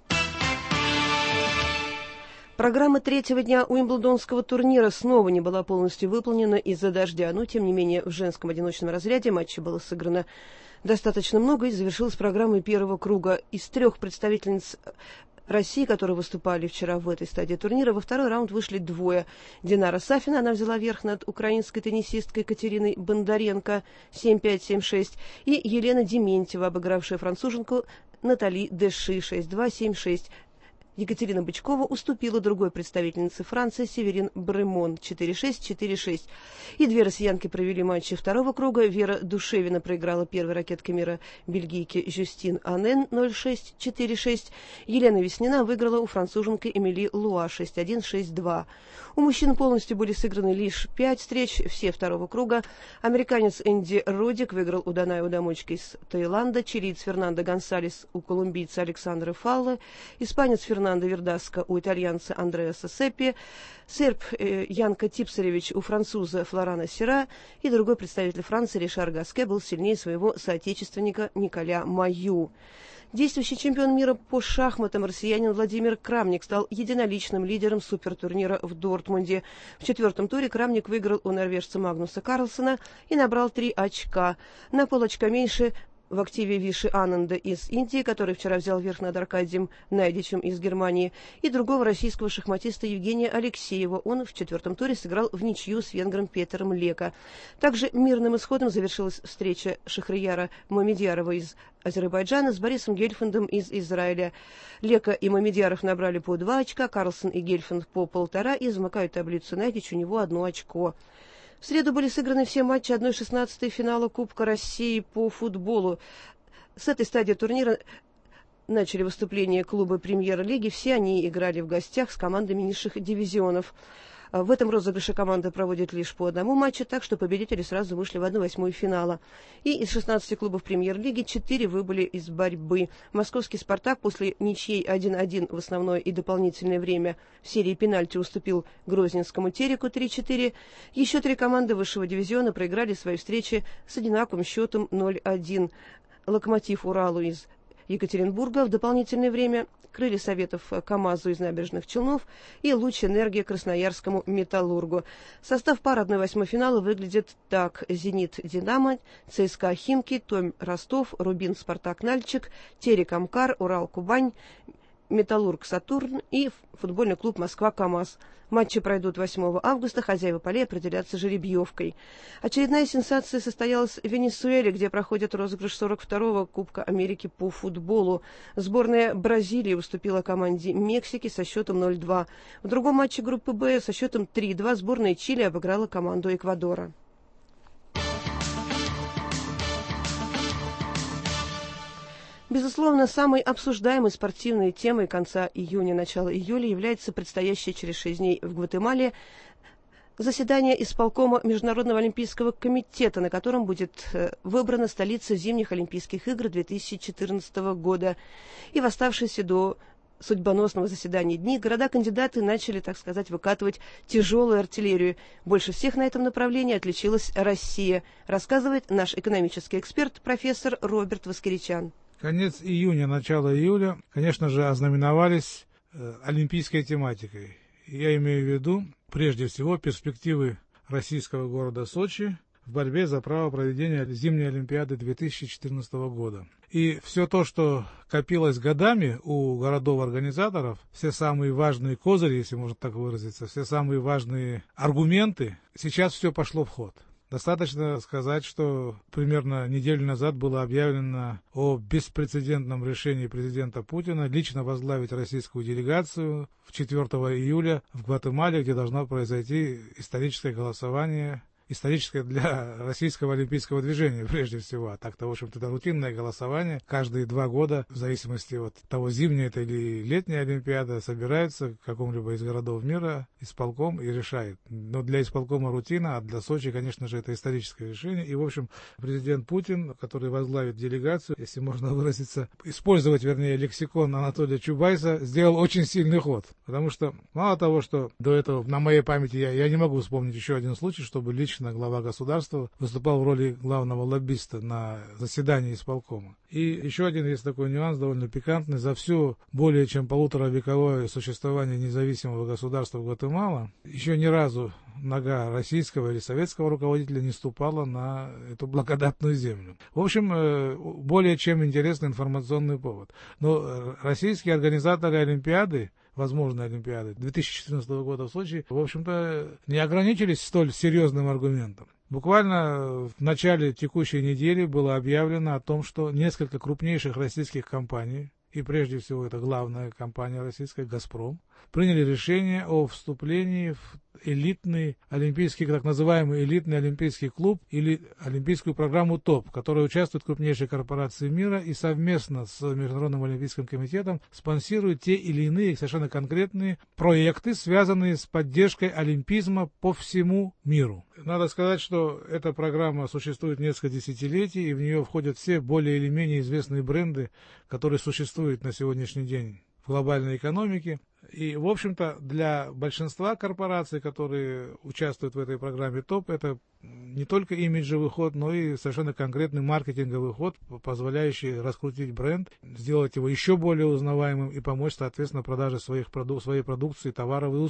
Программа третьего дня Уимблдонского турнира снова не была полностью выполнена из-за дождя, но, тем не менее, в женском одиночном разряде матчей было сыграно достаточно много, и завершилась программа первого круга. Из трех представительниц России, которые выступали вчера в этой стадии турнира, во второй раунд вышли двое. Динара Сафина, она взяла верх над украинской теннисисткой Катериной Бондаренко семь пять семь шесть, и Елена Дементьева, обыгравшая француженку Натали Деши шесть два семь шесть. Екатерина Бычкова уступила другой представительнице Франции Северин Бремон четыре шесть четыре шесть. И две россиянки провели матчи второго круга. Вера Душевина проиграла первой ракеткой мира бельгийке Жюстин Анен ноль шесть четыре шесть. Елена Веснина выиграла у француженки Эмили Луа шесть один шесть два. У мужчин полностью были сыграны лишь пять встреч, все второго круга. Американец Энди Родик выиграл у Даная Удамочки из Таиланда, чилиец Фернандо Гонсалес у колумбийца Александра Фаллы, испанец Фернандо Вердаско у итальянца Андреаса Сеппи, серб э, Янко Типсаревич у француза Флорана Сера, и другой представитель Франции Ришар Гаске был сильнее своего соотечественника Николя Маю. Действующий чемпион мира по шахматам россиянин Владимир Крамник стал единоличным лидером супертурнира в Дортмунде. В четвертом туре Крамник выиграл у норвежца Магнуса Карлсона и набрал три очка. На полочка меньше в активе Виши Ананда из Индии, который вчера взял верх над Аркадием Найдичем из Германии, и другого российского шахматиста Евгения Алексеева. Он в четвертом туре сыграл в ничью с венгром Петером Лека. Также мирным исходом завершилась встреча Шахрияра Мамедьярова из Азербайджана с Борисом Гельфандом из Израиля. Лека и Мамедьяров набрали по два очка, Карлсон и Гельфанд по полтора, и замыкают таблицу Найдич, у него одно очко. В среду были сыграны все матчи одна шестнадцатая финала Кубка России по футболу. С этой стадии турнира начали выступления клуба премьер-лиги. Все они играли в гостях с командами низших дивизионов. В этом розыгрыше команда проводит лишь по одному матчу, так что победители сразу вышли в одну восьмую финала. И из шестнадцати клубов премьер-лиги четыре выбыли из борьбы. Московский «Спартак» после ничьей один-один в основное и дополнительное время в серии пенальти уступил Грозненскому «Тереку» три-четыре. Еще три команды высшего дивизиона проиграли свои встречи с одинаковым счетом ноль-один. «Локомотив» Уралу из Екатеринбурга в дополнительное время, «Крылья Советов» КамАЗу из Набережных Челнов и «Луч Энергии» Красноярскому «Металлургу». Состав пар одна восьмая финала выглядит так: «Зенит» «Динамо», ЦСКА «Химки», «Томь» «Ростов», «Рубин» «Спартак» «Нальчик», «Терек» «Амкар», «Урал» «Кубань», «Металлург» «Сатурн» и футбольный клуб «Москва» «КамАЗ». Матчи пройдут восьмого августа, хозяева полей определятся жеребьевкой. Очередная сенсация состоялась в Венесуэле, где проходит розыгрыш сорок второго Кубка Америки по футболу. Сборная Бразилии уступила команде Мексики со счетом ноль-два. В другом матче группы «Б» со счетом три-два сборная Чили обыграла команду Эквадора. Безусловно, самой обсуждаемой спортивной темой конца июня-начала июля является предстоящее через шесть дней в Гватемале заседание исполкома Международного олимпийского комитета, на котором будет выбрана столица зимних Олимпийских игр две тысячи четырнадцатого года. И в оставшиеся до судьбоносного заседания дни города-кандидаты начали, так сказать, выкатывать тяжелую артиллерию. Больше всех на этом направлении отличилась Россия, рассказывает наш экономический эксперт профессор Роберт Воскеричан. Конец июня, начало июля, конечно же, ознаменовались э, олимпийской тематикой. Я имею в виду, прежде всего, перспективы российского города Сочи в борьбе за право проведения зимней Олимпиады две тысячи четырнадцатого года. И все то, что копилось годами у городов-организаторов, все самые важные козыри, если можно так выразиться, все самые важные аргументы, сейчас все пошло в ход. Достаточно сказать, что примерно неделю назад было объявлено о беспрецедентном решении президента Путина лично возглавить российскую делегацию в четвёртого июля в Гватемале, где должно произойти историческое голосование, историческое для российского олимпийского движения прежде всего. А так-то, в общем-то, это рутинное голосование. Каждые два года, в зависимости от того, зимняя это или летняя Олимпиада, собираются в каком-либо из городов мира исполком и решает. Но для исполкома рутина, а для Сочи, конечно же, это историческое решение. И, в общем, президент Путин, который возглавит делегацию, если можно выразиться, использовать, вернее, лексикон Анатолия Чубайса, сделал очень сильный ход. Потому что мало того, что до этого на моей памяти я, я не могу вспомнить еще один случай, чтобы лично глава государства выступал в роли главного лоббиста на заседании исполкома. И еще один есть такой нюанс, довольно пикантный. За всю более чем полуторавековое существование независимого государства Гватемала еще ни разу нога российского или советского руководителя не ступала на эту благодатную землю. В общем, более чем интересный информационный повод. Но российские организаторы Олимпиады, возможной Олимпиады две тысячи четырнадцатого года в Сочи, в общем-то, не ограничились столь серьезным аргументом. Буквально в начале текущей недели было объявлено о том, что несколько крупнейших российских компаний, и прежде всего это главная компания российская, «Газпром», приняли решение о вступлении в элитный олимпийский, так называемый элитный олимпийский клуб или олимпийскую программу ТОП, в которой участвуют крупнейшие корпорации мира и совместно с Международным олимпийским комитетом спонсируют те или иные совершенно конкретные проекты, связанные с поддержкой олимпизма по всему миру. Надо сказать, что эта программа существует несколько десятилетий, и в нее входят все более или менее известные бренды, которые существуют на сегодняшний день в глобальной экономике. И, в общем-то, для большинства корпораций, которые участвуют в этой программе ТОП, это не только имиджевый ход, но и совершенно конкретный маркетинговый ход, позволяющий раскрутить бренд, сделать его еще более узнаваемым и помочь, соответственно, продаже своих проду- своей продукции, товаров и услуг.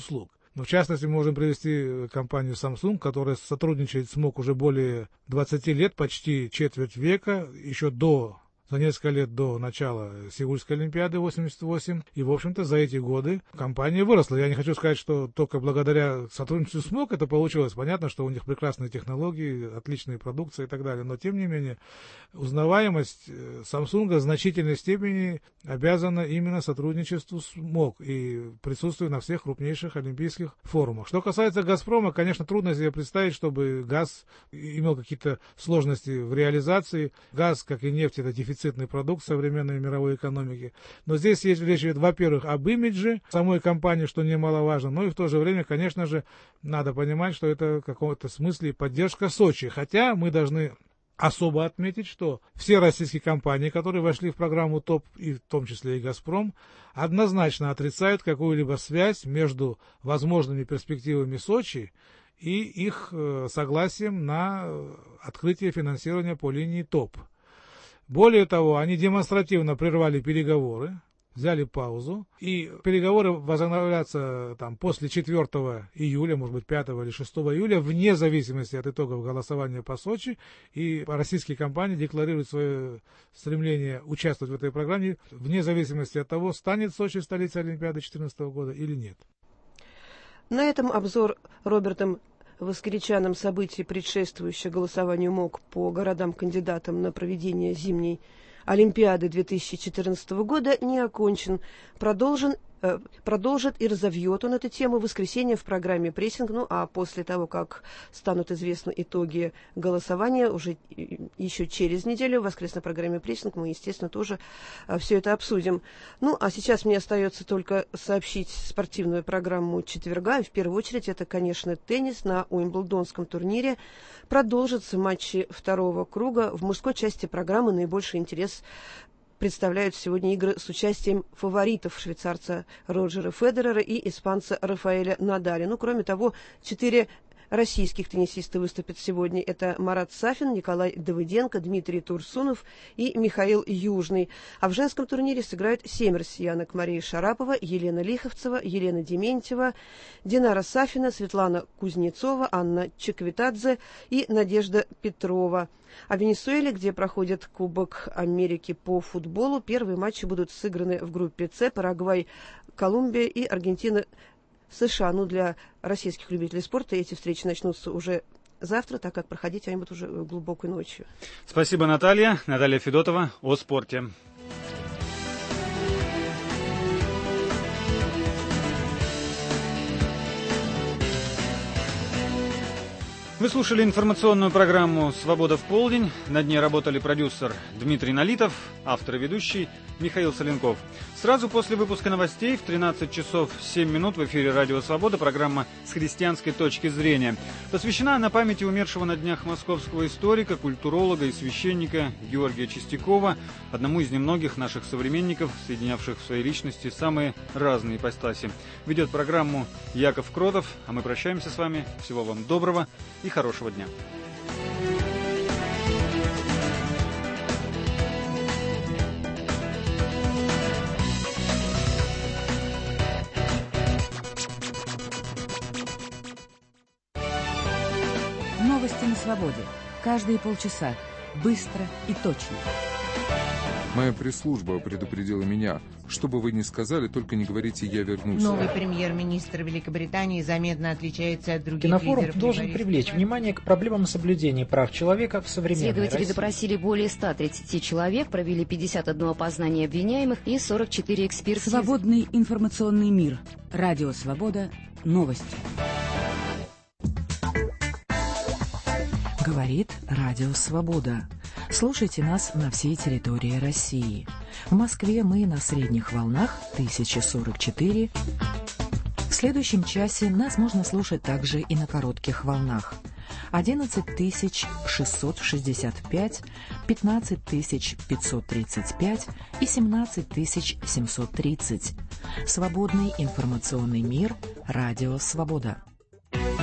Но в частности, мы можем привести компанию Samsung, которая сотрудничает с МОК уже более двадцати лет, почти четверть века, еще до... за несколько лет до начала Сеульской Олимпиады восемьдесят восемь. И, в общем-то, за эти годы компания выросла. Я не хочу сказать, что только благодаря сотрудничеству с МОК это получилось. Понятно, что у них прекрасные технологии, отличные продукции и так далее. Но, тем не менее, узнаваемость Samsung в значительной степени обязана именно сотрудничеству с МОК и присутствию на всех крупнейших олимпийских форумах. Что касается «Газпрома», конечно, трудно себе представить, чтобы газ имел какие-то сложности в реализации. Газ, как и нефть, это дефицит продукт современной мировой экономики. Но здесь есть речь, во-первых, об имидже самой компании, что немаловажно, но и в то же время, конечно же, надо понимать, что это в каком-то смысле поддержка Сочи. Хотя мы должны особо отметить, что все российские компании, которые вошли в программу ТОП, и в том числе и «Газпром», однозначно отрицают какую-либо связь между возможными перспективами Сочи и их э, согласием на открытие финансирования по линии ТОП. Более того, они демонстративно прервали переговоры, взяли паузу, и переговоры возобновятся там, после четвёртого июля, может быть, пятого или шестого июля, вне зависимости от итогов голосования по Сочи, и российские компании декларируют свое стремление участвовать в этой программе, вне зависимости от того, станет Сочи столицей Олимпиады две тысячи четырнадцатого года или нет. На этом обзор Робертом Воскречаном событий, предшествующих голосованию МОК по городам-кандидатам на проведение зимней Олимпиады две тысячи четырнадцатого года, не окончен. Продолжен, э, продолжит и разовьет он эту тему в воскресенье в программе «Прессинг». Ну, а после того, как станут известны итоги голосования, уже еще через неделю в воскресной программе «Прессинг» мы, естественно, тоже э, все это обсудим. Ну, а сейчас мне остается только сообщить спортивную программу четверга. В первую очередь, это, конечно, теннис на Уимблдонском турнире. Продолжатся матчи второго круга. В мужской части программы наибольший интерес представляют сегодня игры с участием фаворитов швейцарца Роджера Федерера и испанца Рафаэля Надаля. Ну, кроме того, четыре российских теннисиста выступят сегодня. Это Марат Сафин, Николай Давыденко, Дмитрий Турсунов и Михаил Южный. А в женском турнире сыграют семь россиянок: Мария Шарапова, Елена Лиховцева, Елена Дементьева, Динара Сафина, Светлана Кузнецова, Анна Чеквитадзе и Надежда Петрова. А в Венесуэле, где проходит Кубок Америки по футболу, первые матчи будут сыграны в группе С: Парагвай, Колумбия и Аргентина, США. Ну, для российских любителей спорта эти встречи начнутся уже завтра, так как проходить они будут уже глубокой ночью. Спасибо, Наталья. Наталья Федотова о спорте. Вы слушали информационную программу «Свобода в полдень». Над ней работали продюсер Дмитрий Налитов, автор и ведущий Михаил Соленков. Сразу после выпуска новостей в тринадцать часов семь минут в эфире «Радио Свобода» программа «С христианской точки зрения». Посвящена она памяти умершего на днях московского историка, культуролога и священника Георгия Чистякова, одному из немногих наших современников, соединявших в своей личности самые разные ипостаси. Ведет программу Яков Кротов, а мы прощаемся с вами. Всего вам доброго и хорошего дня. Новости на свободе. Каждые полчаса. Быстро и точно. Моя пресс-служба предупредила меня. Что бы вы ни сказали, только не говорите «я вернусь». Новый премьер-министр Великобритании заметно отличается от других Кинофорум лидеров. должен привлечь внимание к проблемам соблюдения прав человека в современной Следователи России. допросили более ста тридцати человек, провели пятьдесят одно опознание обвиняемых и сорок четыре экспертизы. Свободный информационный мир. Радио Свобода. Новости. Говорит Радио Свобода. Слушайте нас на всей территории России. В Москве мы на средних волнах тысяча сорок четыре. В следующем часе нас можно слушать также и на коротких волнах. одиннадцать тысяч шестьсот шестьдесят пять, пятнадцать тысяч пятьсот тридцать пять и семнадцать тысяч семьсот тридцать. Свободный информационный мир. Радио Свобода.